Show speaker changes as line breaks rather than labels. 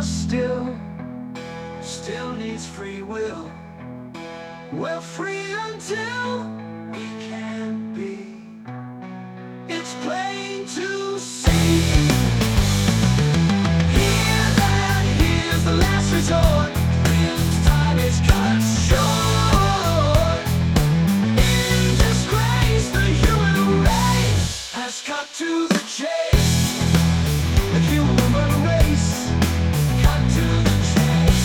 us still needs free will. We're free until we can't be. It's plain to see. Hear that, here's the last resort. Time is cut short. In disgrace, the human race has cut to the chase. The human race cut to the chase.